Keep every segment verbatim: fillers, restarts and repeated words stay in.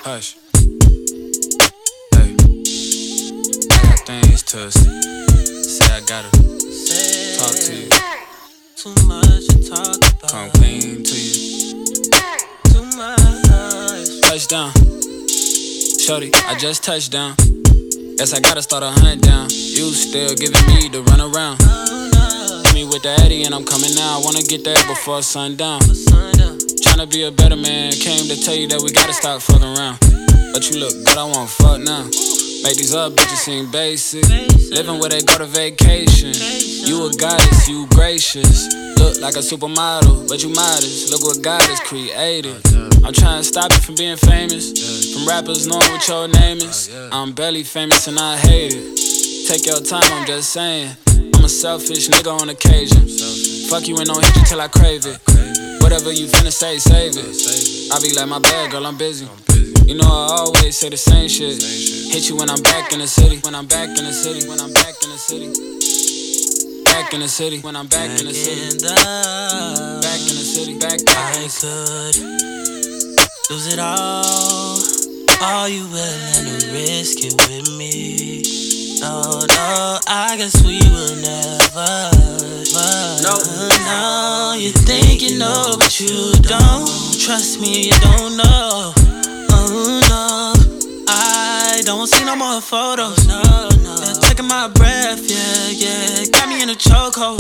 Hush. Hey, I got things to say. I gotta talk to you. Too much to talk about. Come clean to you. Too much. Touchdown. Shorty, I just touched down. Guess I gotta start a hunt down. You still giving me the run around. Hit me with the Eddie and I'm coming now. I wanna get there before sundown. Tryna be a better man. Came to tell you that we gotta stop fucking around. But you look good, I wanna fuck now. Make these up bitches seem basic. Living where they go to vacation. You a goddess, you gracious. Look like a supermodel, but you modest. Look what God has created. I'm trying to stop you from being famous. From rappers knowing what your name is. I'm barely famous and I hate it. Take your time, I'm just saying. I'm a selfish nigga on occasion. Fuck you and don't hit you till I crave it. Whatever you finna say, save it. I be like, my bad, girl, I'm busy. You know I always say the same shit. Hit you when I'm back in the city. When I'm back in the city. When I'm back in the city. Back in the city. When I'm back in the city. Back in the city. Back, back in the city. I could lose it all. Are you willing to risk it with me? No, no, I guess we will never. No, no, you think you know, but you don't. Trust me, you don't know. Oh no, I don't see no more photos. No, no, yeah, taking my breath, yeah, yeah. Got me in a chokehold.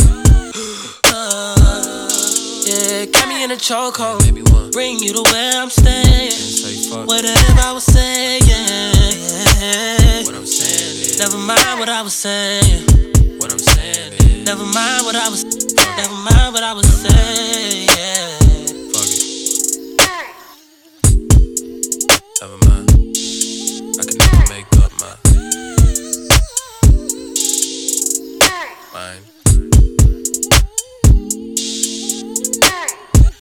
Uh, yeah, got me in a chokehold. Bring you to where I'm staying. Whatever I was saying, yeah. What I'm saying is, never mind what I was saying. what I'm saying is, Never mind what I was. Never mind what I was saying. Yeah. fuck it. Never mind. I can never make up my